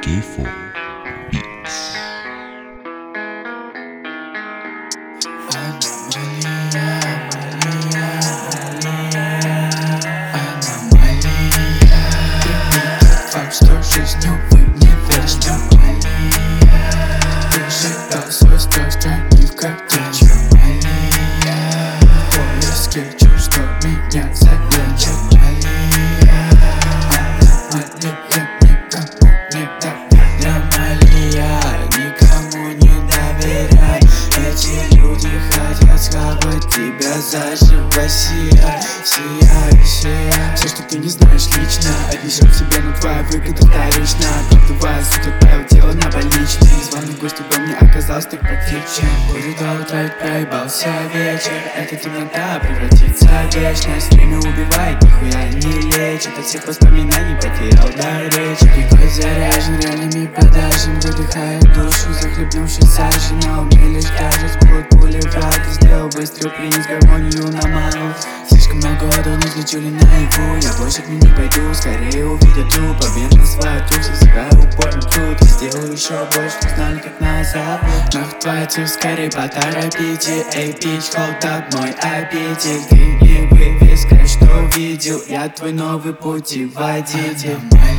K4 Beats. Факт, что жизнью вы не вечны. Ты считал свой страх, странив как течь. Поиски чувств, что меня залечат. Никому не доверяй. Эти люди хотят схавать тебя заживо. Сияй, сияй, сияй. Все, что ты не знаешь лично, отнесет к себе, но твоя выгода вторична. Продувая, сука, твое тело на больничный. Незваный гость в доме оказался так практичен. Будет до утра, проебался вечер. Эта темнота превратится в вечность. Время убивает, нихуя не лечит. От всех воспоминаний потерял дар речи. Рекой заряжен ранами продажен. Выдыхает душу, захлебнувшись сажей. На уме лишь кажется, будут пули врага. Сделал выстрел, принес гармонию на ману. Слишком много водон излечили наяву. Я больше к ним не пойду, скорее увидят труп. Обмен на свою труп, созываю упорный труд. Я сделаю еще больше, не знали, как назад. Нахуй твоя цель, скорее поторопите. Эй, бич, hold up, мой аппетит. Ты не вывез, что видел. Я твой новый путеводитель.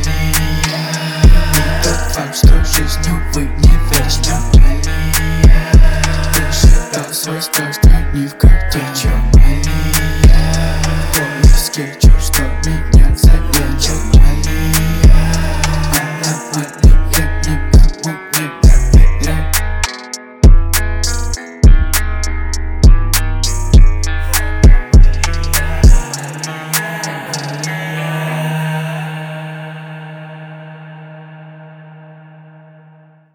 Тот факт, что жизнью вы не вечны. Ты считал свой страх, странив как течет.